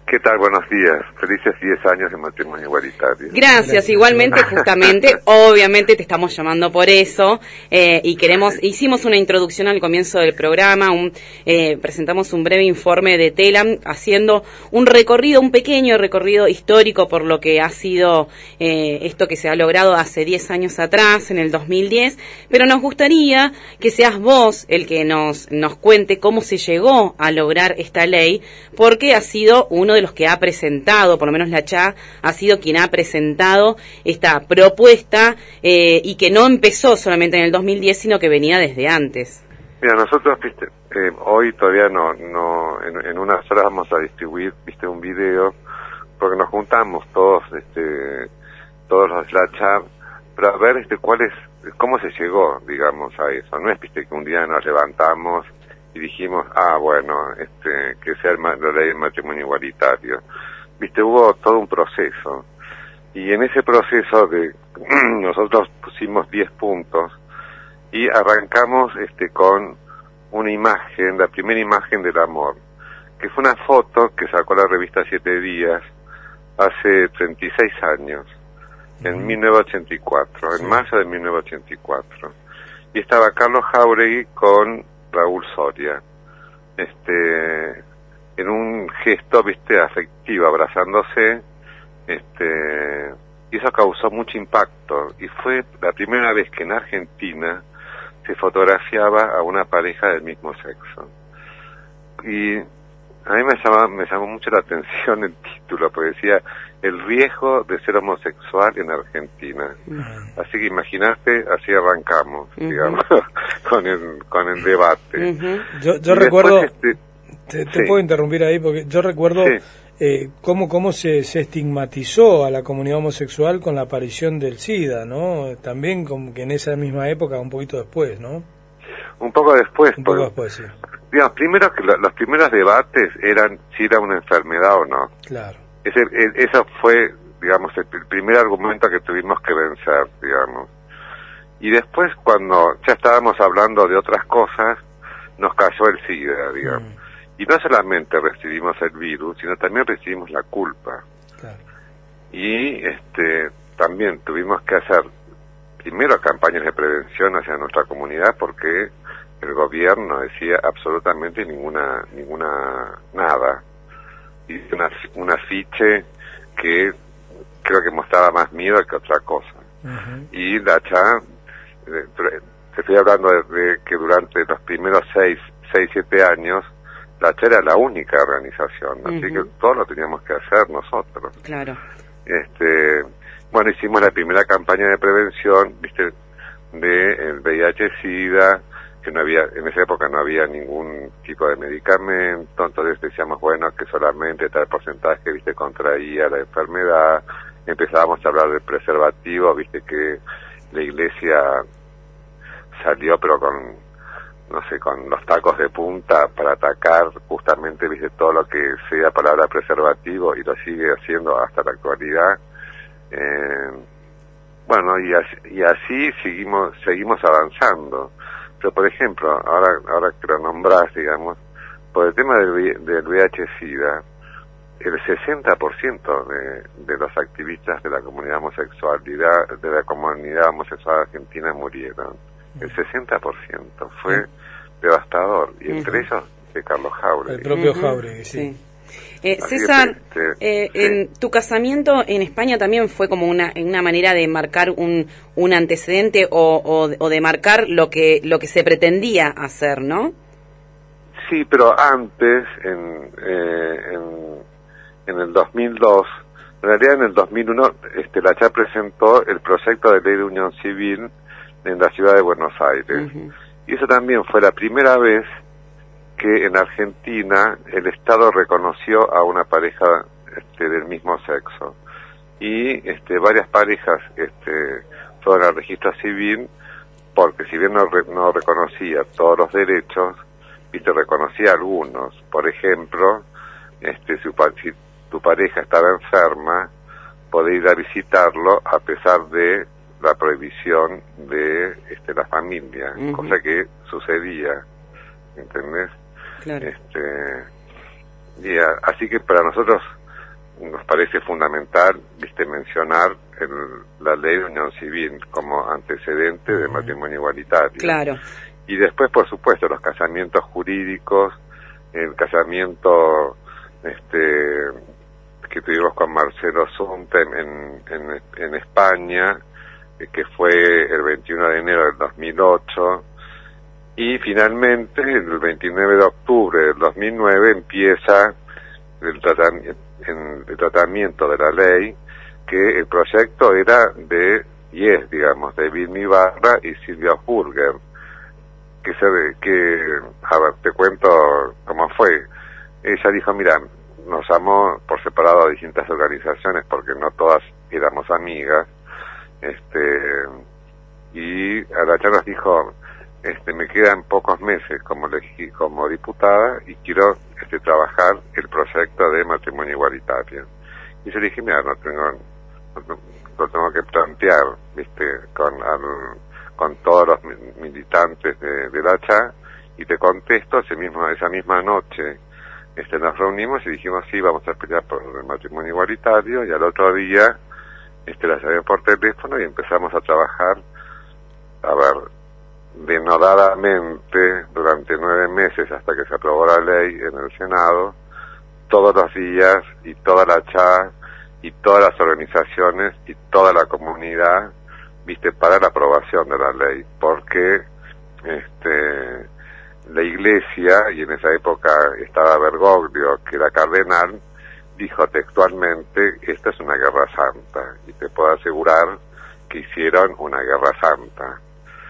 ¿Qué tal? Buenos días. Felices 10 años de matrimonio igualitario. Gracias, igualmente, justamente, obviamente te estamos llamando por eso, y hicimos una introducción al comienzo del programa, presentamos un breve informe de TELAM, haciendo un pequeño recorrido histórico por lo que ha sido esto que se ha logrado hace 10 años atrás, en el 2010, pero nos gustaría que seas vos el que nos cuente cómo se llegó a lograr esta ley, porque ha sido uno de los que ha presentado, por lo menos la CHA ha sido quien ha presentado esta propuesta, y que no empezó solamente en el 2010, sino que venía desde antes. Mira, nosotros, hoy todavía no en unas horas vamos a distribuir, un video, porque nos juntamos todos los de la CHA, para ver cómo se llegó, digamos, a eso. No es, que un día nos levantamos y dijimos, bueno, que sea la ley del matrimonio igualitario. Hubo todo un proceso. Y en ese proceso nosotros pusimos 10 puntos y arrancamos con una imagen, la primera imagen del amor, que fue una foto que sacó la revista 7 Días hace 36 años, en 1984, en marzo de 1984. Y estaba Carlos Jáuregui con Raúl Soria, en un gesto, afectivo, abrazándose, y eso causó mucho impacto, y fue la primera vez que en Argentina se fotografiaba a una pareja del mismo sexo. Y a mí me llamó mucho la atención el título, porque decía, el riesgo de ser homosexual en Argentina. Así que imaginaste, así arrancamos, digamos, con el debate. Yo recuerdo, te puedo interrumpir ahí, porque yo recuerdo cómo se estigmatizó a la comunidad homosexual con la aparición del SIDA, ¿no? También como que en esa misma época, un poquito después, ¿no? Un poco después, sí. Digamos, primero que los primeros debates eran si era una enfermedad o no. Claro. Eso fue, digamos, el primer argumento que tuvimos que vencer, digamos. Y después, cuando ya estábamos hablando de otras cosas, nos cayó el SIDA, digamos. Y no solamente recibimos el virus, sino también recibimos la culpa. Claro. Y también tuvimos que hacer primero campañas de prevención hacia nuestra comunidad, porque el gobierno decía absolutamente nada. Hice un afiche que creo que mostraba más miedo que otra cosa. Y la CHA, te estoy hablando de que durante los primeros 6-7 años, la CHA era la única organización, así que todo lo teníamos que hacer nosotros. Claro. Bueno, hicimos la primera campaña de prevención, del VIH-Sida, que no había, en esa época no había ningún tipo de medicamento, entonces decíamos, bueno, que solamente tal porcentaje, contraía la enfermedad. Empezábamos a hablar del preservativo, que la iglesia salió, pero con los tacos de punta para atacar justamente, todo lo que sea palabra preservativo, y lo sigue haciendo hasta la actualidad. Bueno, y así seguimos avanzando. Pero, por ejemplo, ahora que lo nombrás, digamos, por el tema del VIH-Sida, el 60% de los activistas de la comunidad homosexual argentina murieron. El 60% fue devastador, y entre ellos de Carlos Jáuregui. El propio Jáuregui, sí. César, en tu casamiento en España también fue como una manera de marcar un antecedente o de marcar lo que se pretendía hacer, ¿no? Sí, pero antes, en el 2002, en realidad en el 2001, la CHA presentó el proyecto de ley de unión civil en la ciudad de Buenos Aires. Y eso también fue la primera vez que en Argentina el Estado reconoció a una pareja del mismo sexo, y varias parejas fueron al registro civil, porque si bien no reconocía todos los derechos, reconocía algunos. Por ejemplo, si tu pareja estaba enferma, podía ir a visitarlo a pesar de la prohibición de la familia, cosa que sucedía, ¿entendés? Claro. así que para nosotros nos parece fundamental, mencionar la ley de unión civil como antecedente del matrimonio igualitario. Claro. Y después, por supuesto, los casamientos jurídicos, el casamiento que tuvimos con Marcelo Zunta en España, que fue el 21 de enero del 2008, y finalmente el 29 de octubre del 2009 empieza el tratamiento de la ley, que el proyecto era de Vilma Ibarra y Silvia Burger, a ver, te cuento cómo fue. Ella dijo, mira, nos llamó por separado a distintas organizaciones porque no todas éramos amigas, y Aracha nos dijo, me quedan pocos meses como diputada y quiero trabajar el proyecto de matrimonio igualitario. Y yo le dije, mira, lo tengo que plantear, con todos los militantes de la CHA, y te contesto. Esa misma noche nos reunimos y dijimos, sí, vamos a pelear por el matrimonio igualitario, y al otro día la llamé por teléfono y empezamos a trabajar, denodadamente durante 9 meses hasta que se aprobó la ley en el Senado, todos los días, y toda la CHA y todas las organizaciones y toda la comunidad, para la aprobación de la ley, porque la Iglesia, y en esa época estaba Bergoglio, que era cardenal, dijo textualmente, esta es una guerra santa, y te puedo asegurar que hicieron una guerra santa.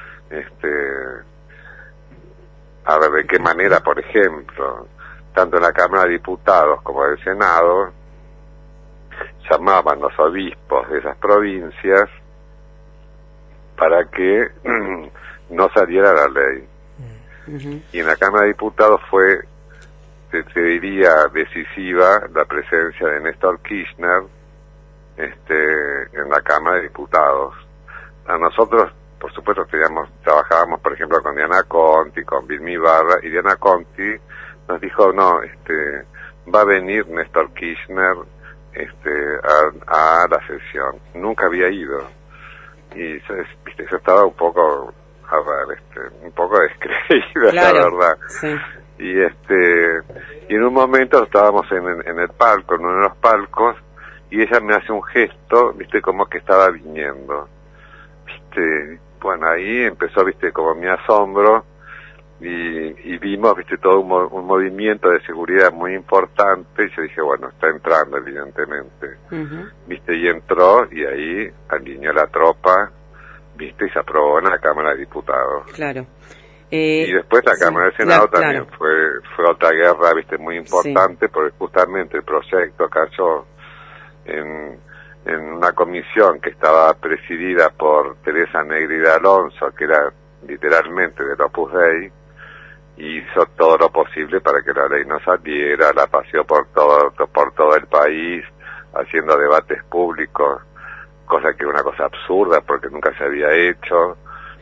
A ver, ¿de qué manera? Por ejemplo, tanto en la Cámara de Diputados como en el Senado, llamaban los obispos de esas provincias para que no saliera la ley. Uh-huh. Y en la Cámara de Diputados fue, se diría, decisiva la presencia de Néstor Kirchner en la Cámara de Diputados. A nosotros, por supuesto, trabajábamos, por ejemplo, con Diana Conti, con Vilma Ibarra, y Diana Conti nos dijo, no, va a venir Néstor Kirchner a la sesión. Nunca había ido. Y yo estaba un poco, un poco descreída, claro, la verdad. Sí. Y en un momento estábamos en el palco, en uno de los palcos, y ella me hace un gesto, como que estaba viniendo. Bueno, ahí empezó, como mi asombro, y vimos, todo un movimiento de seguridad muy importante, y yo dije, bueno, está entrando evidentemente. Uh-huh. Y entró, y ahí alineó la tropa, y se aprobó en la Cámara de Diputados. Claro. Y después la Cámara del Senado también claro. fue otra guerra, muy importante, porque justamente el proyecto cayó en una comisión que estaba presidida por Teresa Negri de Alonso, que era literalmente del Opus Dei, y hizo todo lo posible para que la ley no saliera, la paseó por todo el país, haciendo debates públicos, cosa que es una cosa absurda porque nunca se había hecho,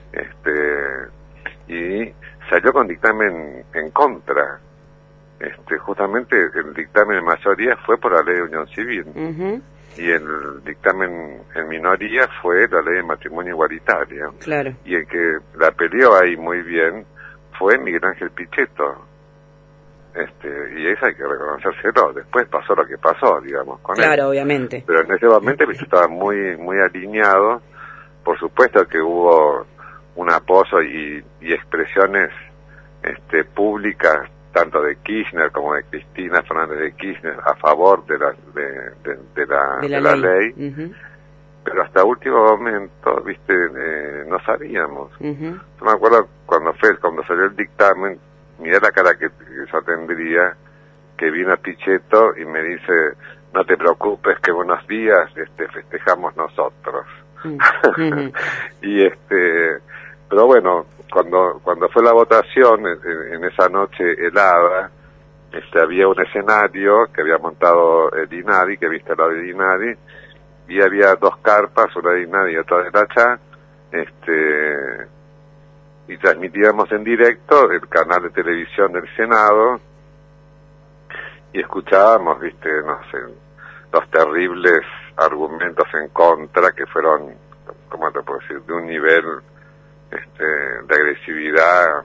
y salió con dictamen en contra. Justamente el dictamen en mayoría fue por la ley de unión civil. Uh-huh. Y el dictamen en minoría fue la ley de matrimonio igualitario. Claro. Y el que la peleó ahí muy bien fue Miguel Ángel Pichetto. Y eso hay que reconocérselo. Después pasó lo que pasó, digamos, con él. Claro, obviamente. Pero en ese momento estaba muy muy alineado. Por supuesto que hubo un apoyo y expresiones públicas, tanto de Kirchner como de Cristina Fernández de Kirchner, a favor de la ley. Uh-huh. Pero hasta último momento, no sabíamos. Uh-huh. Yo me acuerdo cuando salió el dictamen, mirá la cara que yo tendría, que vino Pichetto y me dice, no te preocupes que buenos días, festejamos nosotros. Uh-huh. Y pero bueno, cuando fue la votación en esa noche helada, había un escenario que había montado el INADI, que viste lo del INADI, y había 2 carpas, una de INADI y otra de la CHA, y transmitíamos en directo el canal de televisión del Senado, y escuchábamos, viste, no sé, los terribles argumentos en contra que fueron, ¿cómo te puedo decir?, de un nivel de agresividad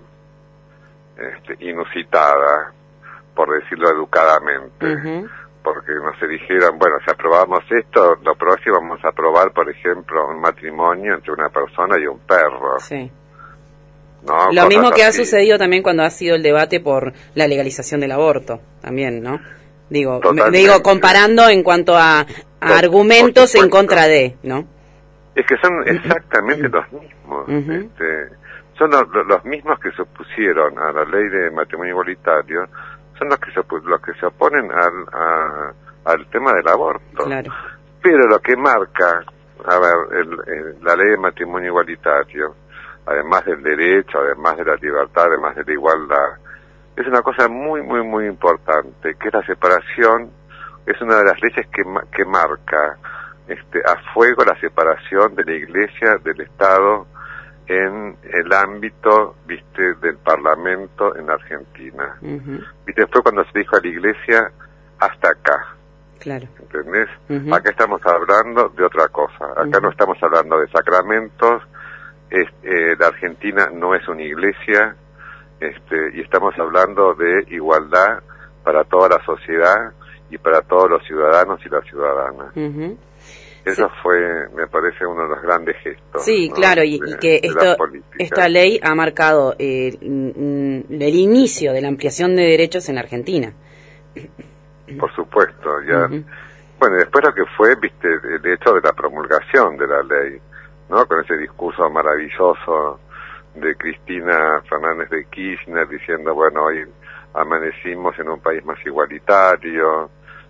inusitada, por decirlo educadamente, porque nos dijeron, bueno, si aprobamos esto, lo próximo vamos a aprobar, por ejemplo, un matrimonio entre una persona y un perro. Sí. ¿No? Lo mismo que así. Ha sucedido también cuando ha sido el debate por la legalización del aborto, también, ¿no? Digo, comparando en cuanto a argumentos en contra de, ¿no? Es que son exactamente los mismos. Son los mismos que se opusieron a la ley de matrimonio igualitario, son los que se oponen al tema del aborto. Claro. Pero lo que marca, a ver, la ley de matrimonio igualitario, además del derecho, además de la libertad, además de la igualdad, es una cosa muy, muy, muy importante, que es la separación, es una de las leyes que marca a fuego la separación de la Iglesia del Estado en el ámbito, viste, del Parlamento en Argentina. Viste, fue cuando se dijo a la Iglesia, hasta acá. Claro. ¿Entendés? Acá estamos hablando de otra cosa. Acá no estamos hablando de sacramentos. La Argentina no es una iglesia, y estamos hablando de igualdad para toda la sociedad y para todos los ciudadanos y las ciudadanas. Eso fue, me parece, uno de los grandes gestos. Sí, ¿no? Claro, y que esta ley ha marcado el inicio de la ampliación de derechos en Argentina. Por supuesto, ya. Bueno, después lo que fue, viste, el hecho de la promulgación de la ley, ¿no? Con ese discurso maravilloso de Cristina Fernández de Kirchner diciendo, bueno, hoy amanecimos en un país más igualitario,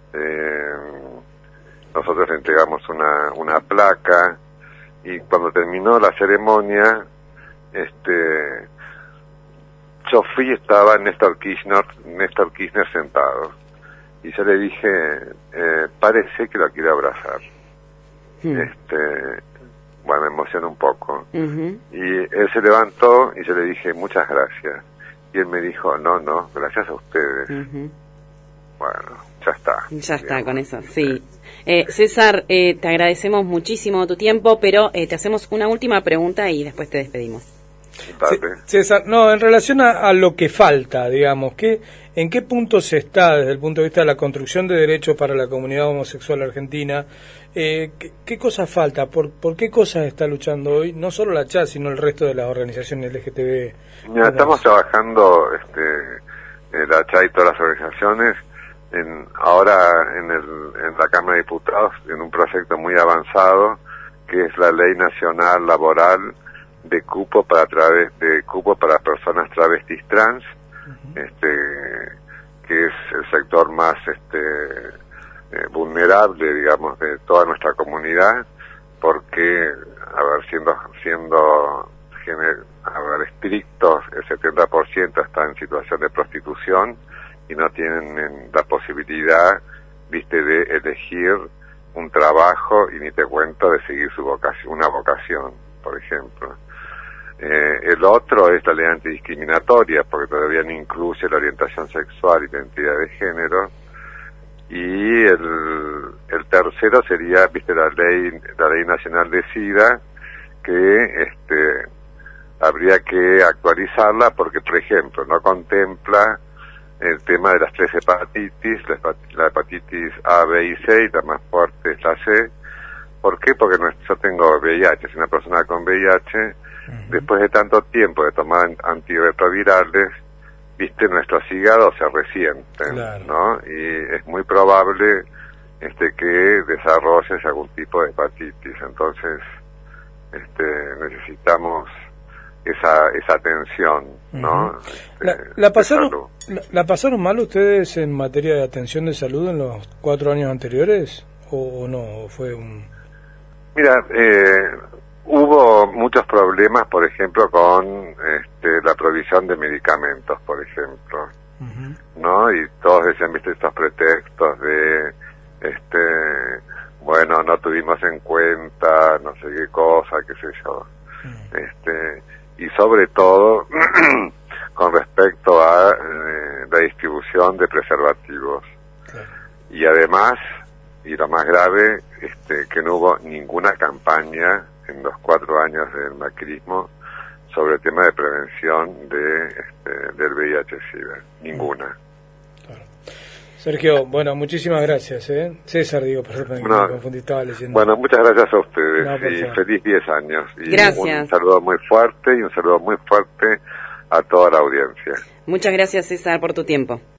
nosotros le entregamos una placa, y cuando terminó la ceremonia, yo fui y estaba Néstor Kirchner sentado, y yo le dije, parece que lo quiero abrazar. Bueno, me emocionó un poco. Y él se levantó y yo le dije, muchas gracias. Y él me dijo, no, gracias a ustedes. Bueno, ya está. Ya está, con eso, sí. César, te agradecemos muchísimo tu tiempo, pero te hacemos una última pregunta y después te despedimos. César, no, en relación a lo que falta, digamos, ¿en qué punto se está desde el punto de vista de la construcción de derechos para la comunidad homosexual argentina? ¿Qué cosas falta? ¿Por qué cosas está luchando hoy? No solo la CHA, sino el resto de las organizaciones LGTB. Mira, estamos trabajando, la CHA y todas las organizaciones, ahora en la Cámara de Diputados, en un proyecto muy avanzado, que es la Ley Nacional Laboral de cupo para personas travestis trans, que es el sector más vulnerable, digamos, de toda nuestra comunidad, porque, siendo estrictos, el 70% está en situación de prostitución y no tienen la posibilidad, viste, de elegir un trabajo, y ni te cuento de seguir una vocación, por ejemplo. El otro es la ley antidiscriminatoria, porque todavía no incluye la orientación sexual y la identidad de género. Y el tercero sería, viste, la ley nacional de SIDA, que habría que actualizarla porque, por ejemplo, no contempla el tema de las 3 hepatitis, la hepatitis A, B y C, y la más fuerte es la C. ¿Por qué? Porque yo tengo VIH, soy una persona con VIH. Después de tanto tiempo de tomar antirretrovirales, viste, nuestros hígados se resienten, claro, ¿no? Y es muy probable que desarrolles algún tipo de hepatitis. Entonces, necesitamos esa atención, ¿no? ¿La pasaron mal ustedes en materia de atención de salud en los 4 años anteriores? ¿O no? ¿Fue un...? Mira, hubo muchos problemas, por ejemplo, con la provisión de medicamentos, por ejemplo, ¿no? Y todos decían, viste, estos pretextos de, bueno, no tuvimos en cuenta, no sé qué cosa, qué sé yo. Y sobre todo, con respecto a la distribución de preservativos. Claro. Y además, y lo más grave, que no hubo ninguna campaña en los 4 años del macrismo sobre el tema de prevención del VIH-Sida. Ninguna. Claro. Sergio, bueno, muchísimas gracias. César, digo, perdón, me confundí, estaba leyendo. Bueno, muchas gracias a ustedes y feliz 10 años. Y gracias. Un saludo muy fuerte a toda la audiencia. Muchas gracias, César, por tu tiempo.